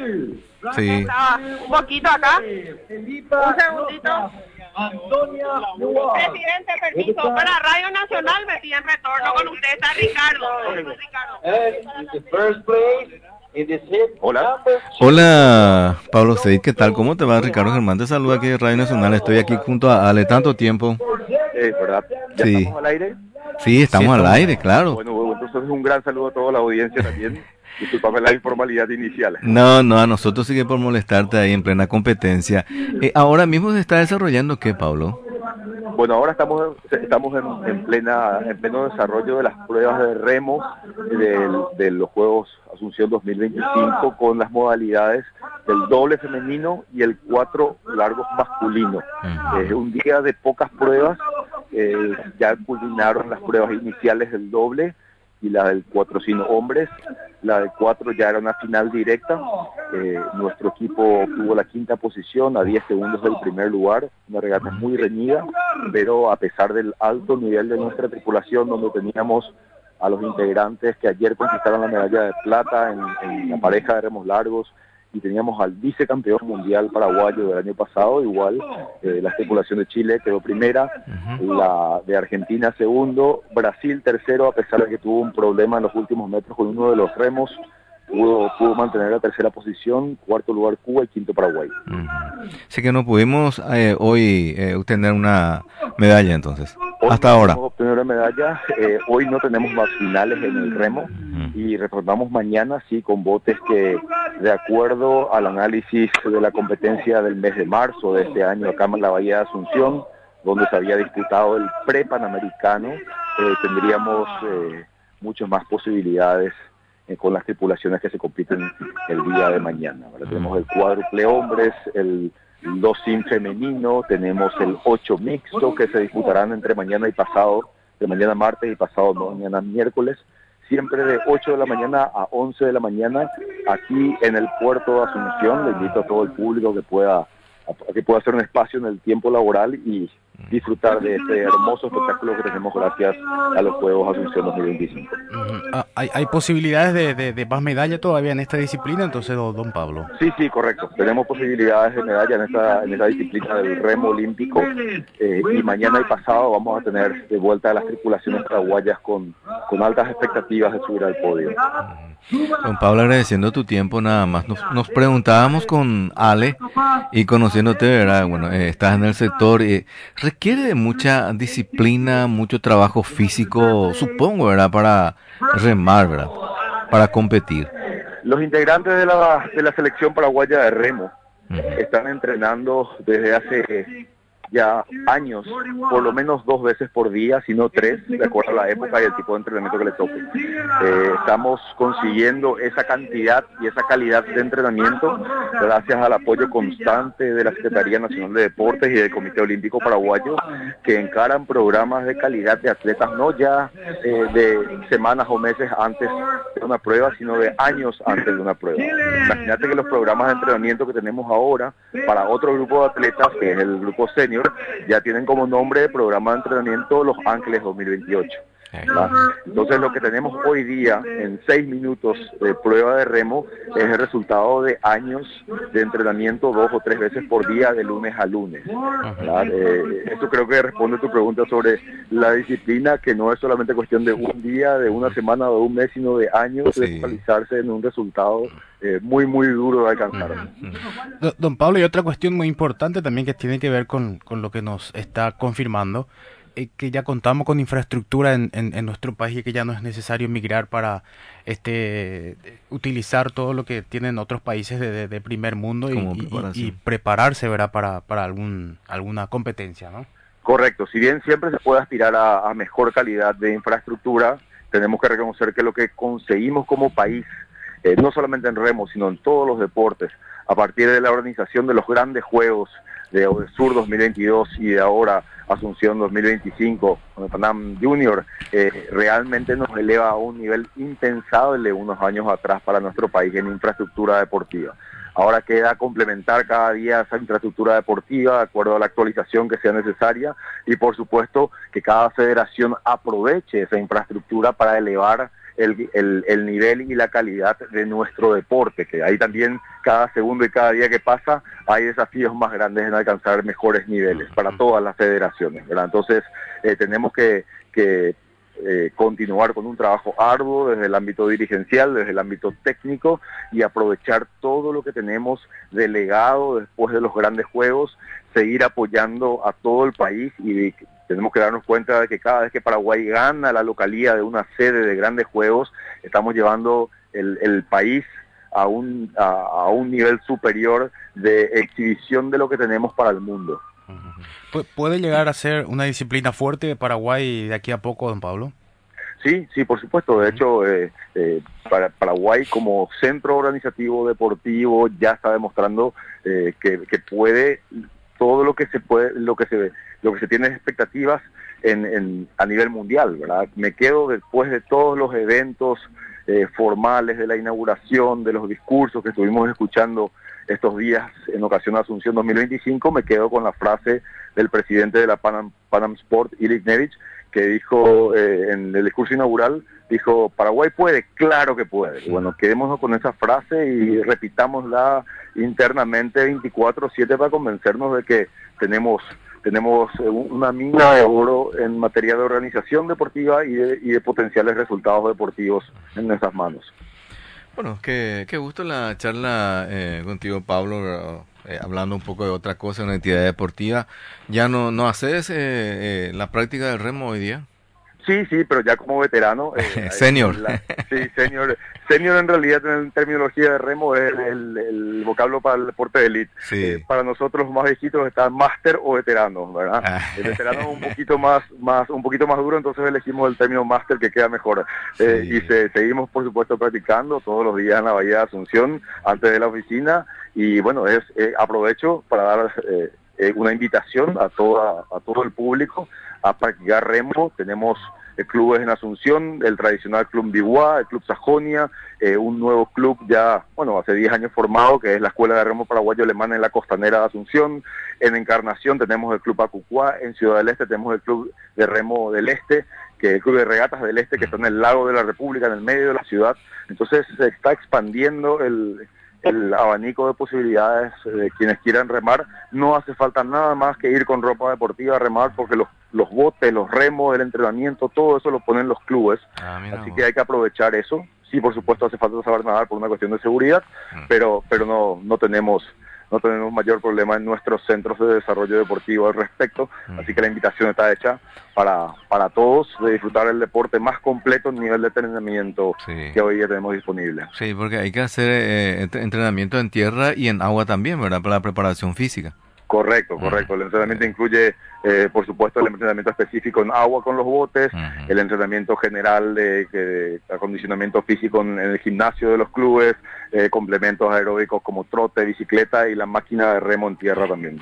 Sí. Un poquito acá. Un segundito. Presidente, permiso. Para Radio Nacional me piden retorno con usted. Está Ricardo. Hola. Hola, Pablo Seid, ¿qué tal? ¿Cómo te va? Ricardo Germán te saluda aquí de Radio Nacional. Estoy aquí junto a Ale, tanto tiempo. ¿Verdad? ¿Ya Sí. estamos al aire? Sí, estamos al aire, claro. Bueno, entonces un gran saludo a toda la audiencia también. Disculpame la informalidad inicial. No, a nosotros sigue por molestarte ahí en plena competencia. Ahora mismo se está desarrollando ¿qué, Pablo? Bueno, ahora estamos en pleno desarrollo de las pruebas de remo de los Juegos Asunción 2025 con las modalidades del doble femenino y el 4 largos masculino. Es un día de pocas pruebas, ya culminaron las pruebas iniciales del doble y la del 400 hombres. La del 4 ya era una final directa. Nuestro equipo obtuvo la quinta posición a 10 segundos del primer lugar, una regata muy reñida, pero a pesar del alto nivel de nuestra tripulación, donde teníamos a los integrantes que ayer conquistaron la medalla de plata en la pareja de remos largos, y teníamos al vicecampeón mundial paraguayo del año pasado, igual la tripulación de Chile quedó primera, la de Argentina segundo, Brasil tercero, a pesar de que tuvo un problema en los últimos metros con uno de los remos, pudo mantener la tercera posición, cuarto lugar Cuba y quinto Paraguay. Sé que no pudimos hoy obtener una medalla entonces, hasta ahora. Pudimos obtener una medalla, hoy no tenemos más finales en el remo y retornamos mañana sí con botes que, de acuerdo al análisis de la competencia del mes de marzo de este año acá en la Bahía de Asunción, donde se había disputado el pre-panamericano, tendríamos muchas más posibilidades con las tripulaciones que se compiten el día de mañana. Ahora tenemos el cuádruple hombres, el 2 sin femenino, tenemos el 8 mixto que se disputarán entre mañana y pasado, de mañana martes y pasado mañana miércoles, siempre de 8 de la mañana a 11 de la mañana aquí en el puerto de Asunción. Le invito a todo el público que pueda hacer un espacio en el tiempo laboral y disfrutar de este hermoso espectáculo que tenemos gracias a los Juegos Asunción 2025. ¿Hay posibilidades de más medalla todavía en esta disciplina, entonces, don Pablo? Sí, correcto. Tenemos posibilidades de medalla en esta disciplina del remo olímpico, y mañana y pasado vamos a tener de vuelta a las tripulaciones paraguayas con altas expectativas de subir al podio. Don Pablo, agradeciendo tu tiempo nada más. Nos preguntábamos con Ale y conociéndote, ¿verdad? Bueno, estás en el sector, requiere de mucha disciplina, mucho trabajo físico, supongo, ¿verdad? Para remar, ¿verdad? Para competir. Los integrantes de la selección paraguaya de remo están entrenando desde hace ya años, por lo menos 2 veces por día, si no 3, de acuerdo a la época y el tipo de entrenamiento que le toque. Estamos consiguiendo esa cantidad y esa calidad de entrenamiento gracias al apoyo constante de la Secretaría Nacional de Deportes y del Comité Olímpico Paraguayo, que encaran programas de calidad de atletas no ya de semanas o meses antes de una prueba, sino de años antes de una prueba. Imagínate que los programas de entrenamiento que tenemos ahora para otro grupo de atletas, que es el grupo senior, ya tienen como nombre de programa de entrenamiento Los Ángeles 2028. ¿verdad? Entonces lo que tenemos hoy día en 6 minutos de prueba de remo es el resultado de años de entrenamiento 2 o 3 veces por día de lunes a lunes. Esto creo que responde a tu pregunta sobre la disciplina, que no es solamente cuestión de un día, de una semana o de un mes, sino de años de focalizarse en un resultado muy duro de alcanzar. Don Pablo, y otra cuestión muy importante también que tiene que ver con lo que nos está confirmando, que ya contamos con infraestructura en nuestro país y que ya no es necesario migrar para utilizar todo lo que tienen otros países de primer mundo y prepararse, ¿verdad? para alguna competencia, ¿no? Correcto, si bien siempre se puede aspirar a mejor calidad de infraestructura, tenemos que reconocer que lo que conseguimos como país, no solamente en remo, sino en todos los deportes, a partir de la organización de los grandes juegos de Sur 2022 y de ahora Asunción 2025 con el Panam Junior, realmente nos eleva a un nivel impensable unos años atrás para nuestro país en infraestructura deportiva. Ahora queda complementar cada día esa infraestructura deportiva de acuerdo a la actualización que sea necesaria y por supuesto que cada federación aproveche esa infraestructura para elevar el nivel y la calidad de nuestro deporte, que ahí también cada segundo y cada día que pasa hay desafíos más grandes en alcanzar mejores niveles para todas las federaciones, ¿verdad? Entonces tenemos que continuar con un trabajo arduo desde el ámbito dirigencial, desde el ámbito técnico, y aprovechar todo lo que tenemos delegado después de los grandes juegos, seguir apoyando a todo el país, y tenemos que darnos cuenta de que cada vez que Paraguay gana la localía de una sede de grandes juegos, estamos llevando el país a un nivel superior de exhibición de lo que tenemos para el mundo. ¿Puede llegar a ser una disciplina fuerte de Paraguay de aquí a poco, don Pablo? Sí, por supuesto. De hecho, para Paraguay como centro organizativo deportivo ya está demostrando que puede todo lo que se tiene expectativas a nivel mundial, ¿verdad? Me quedo después de todos los eventos formales de la inauguración, de los discursos que estuvimos escuchando estos días en ocasión de Asunción 2025, me quedo con la frase del presidente de la Panam Sport, Ilik Nevich, que dijo en el discurso inaugural, dijo: Paraguay puede, claro que puede. Y bueno, quedémonos con esa frase y repitámosla internamente 24/7 para convencernos de que tenemos una mina de oro en materia de organización deportiva y de potenciales resultados deportivos en nuestras manos. Bueno, qué gusto la charla contigo, Pablo, hablando un poco de otra cosa, una entidad deportiva. ¿Ya no haces la práctica del remo hoy día? Sí, pero ya como veterano. Senior. Sí, senior. Senior en realidad en terminología de remo es el vocablo para el deporte de élite. Sí. Para nosotros los más viejitos está máster o veterano, ¿verdad? El veterano es un poquito más duro, entonces elegimos el término máster, que queda mejor. Sí. Y seguimos por supuesto practicando todos los días en la Bahía de Asunción, antes de la oficina, y bueno, aprovecho para dar una invitación a todo el público a practicar remo. Tenemos clubes en Asunción, el tradicional Club Biguá, el Club Sajonia, un nuevo club ya, hace 10 años formado, que es la Escuela de Remo Paraguayo Alemán en la Costanera de Asunción. En Encarnación tenemos el Club Acucuá, en Ciudad del Este tenemos el Club de Remo del Este, que es el Club de Regatas del Este, que está en el lago de la República, en el medio de la ciudad. Entonces se está expandiendo el abanico de posibilidades de quienes quieran remar. No hace falta nada más que ir con ropa deportiva a remar, porque los botes, los remos, el entrenamiento, todo eso lo ponen los clubes. Así que hay que aprovechar eso. Sí, por supuesto hace falta saber nadar por una cuestión de seguridad, pero no tenemos mayor problema en nuestros centros de desarrollo deportivo al respecto. Así que la invitación está hecha para todos, de disfrutar el deporte más completo en nivel de entrenamiento que hoy día tenemos disponible. Sí, porque hay que hacer entrenamiento en tierra y en agua también, ¿verdad? Para la preparación física. Correcto. El entrenamiento incluye, por supuesto, el entrenamiento específico en agua con los botes, el entrenamiento general de acondicionamiento físico en el gimnasio de los clubes, complementos aeróbicos como trote, bicicleta, y la máquina de remo en tierra también.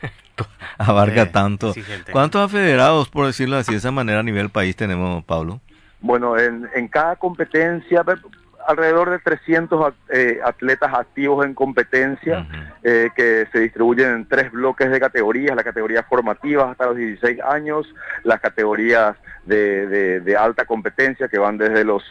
Abarca tanto. Exigente. ¿Cuántos afederados, por decirlo así, de esa manera, a nivel país tenemos, Pablo? Bueno, en cada competencia, alrededor de 300 atletas activos en competencia, que se distribuyen en 3 bloques de categorías: las categorías formativas hasta los 16 años, las categorías de alta competencia, que van desde los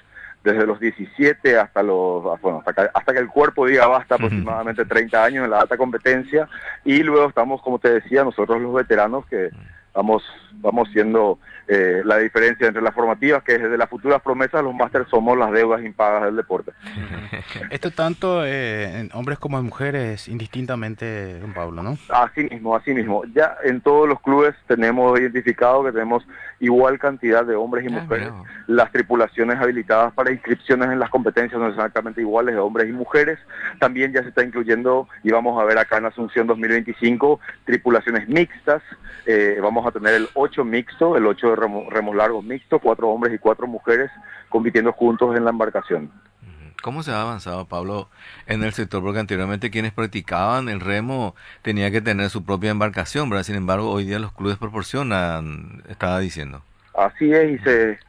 17 hasta que el cuerpo diga basta, aproximadamente 30 años en la alta competencia, y luego estamos, como te decía, nosotros los veteranos, que vamos siendo la diferencia entre las formativas, que es desde las futuras promesas, los másteres somos las deudas impagas del deporte. Esto tanto en hombres como en mujeres, indistintamente, don Pablo, ¿no? Así mismo. Ya en todos los clubes tenemos identificado que tenemos igual cantidad de hombres y mujeres. Las tripulaciones habilitadas para inscripciones en las competencias son exactamente iguales de hombres y mujeres. También ya se está incluyendo, y vamos a ver acá en Asunción 2025, tripulaciones mixtas. Vamos a tener el 8 mixto, el 8 de remos largos mixto, 4 hombres y 4 mujeres compitiendo juntos en la embarcación. ¿Cómo se ha avanzado, Pablo, en el sector? Porque anteriormente quienes practicaban el remo tenían que tener su propia embarcación, ¿verdad? Sin embargo, hoy día los clubes proporcionan, estaba diciendo. Así es, y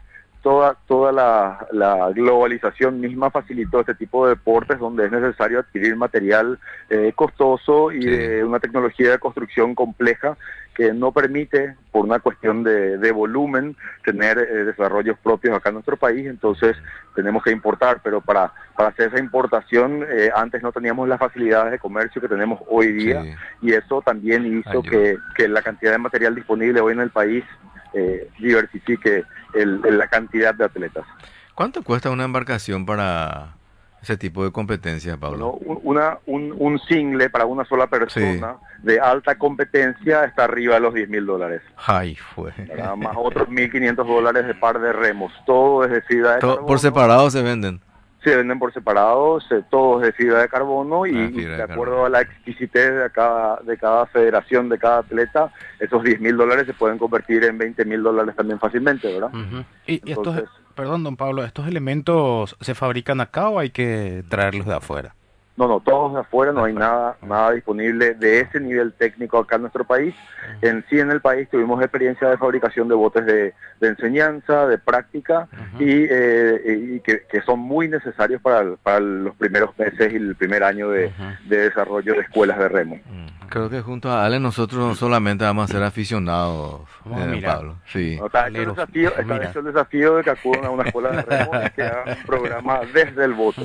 toda la globalización misma facilitó este tipo de deportes donde es necesario adquirir material costoso y de una tecnología de construcción compleja que no permite, por una cuestión de volumen, tener desarrollos propios acá en nuestro país. Entonces tenemos que importar, pero para hacer esa importación antes no teníamos las facilidades de comercio que tenemos hoy día, y eso también hizo que la cantidad de material disponible hoy en el país diversifique la cantidad de atletas. ¿Cuánto cuesta una embarcación para ese tipo de competencia, Pablo? Bueno, un single para una sola persona de alta competencia está arriba de los $10,000. Ay, fue. Más otros $1,500 de par de remos. Todo es de fibra de carbono. ¿Por separado se venden? Se venden por separado, todo es de fibra de carbono, y de acuerdo a la exquisitez de cada federación, de cada atleta, esos $10,000 se pueden convertir en $20,000 también fácilmente, ¿verdad? Y entonces, perdón, don Pablo, ¿estos elementos se fabrican acá o hay que traerlos de afuera? No, todos de afuera, no hay nada disponible de ese nivel técnico acá en nuestro país. En el país tuvimos experiencia de fabricación de botes de enseñanza, de práctica, y que son muy necesarios para los primeros meses y el primer año de desarrollo de escuelas de remo. Creo que junto a Ale nosotros no solamente vamos a ser aficionados, Pablo. Sí. Está hecho el desafío de que acudan a una escuela de remo y que hagan un programa desde el bote.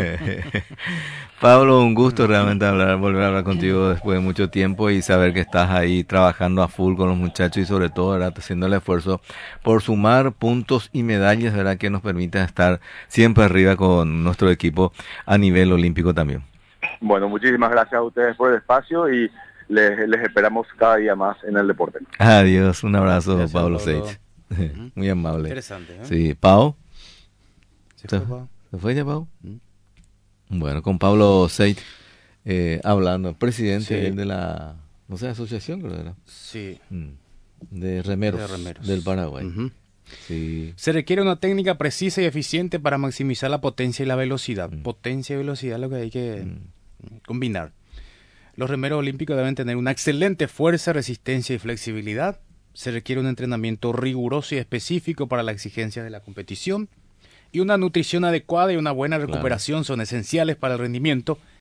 Pablo, un gusto realmente volver a hablar contigo después de mucho tiempo y saber que estás ahí trabajando a full con los muchachos y sobre todo, ¿verdad?, haciendo el esfuerzo por sumar puntos y medallas, ¿verdad?, que nos permitan estar siempre arriba con nuestro equipo a nivel olímpico también. Bueno, muchísimas gracias a ustedes por el espacio y les esperamos cada día más en el deporte. Adiós, un abrazo, gracias, Pablo Seix. Muy amable. Interesante, ¿eh? Sí, Pau. ¿Se fue ya, Pau? Bueno, con Pablo Seix hablando, presidente de la, asociación, creo que era. Sí. De remeros del Paraguay. Sí. Se requiere una técnica precisa y eficiente para maximizar la potencia y la velocidad. Potencia y velocidad es lo que hay que combinar. Los remeros olímpicos deben tener una excelente fuerza, resistencia y flexibilidad. Se requiere un entrenamiento riguroso y específico para las exigencias de la competición. Y una nutrición adecuada y una buena recuperación son esenciales para el rendimiento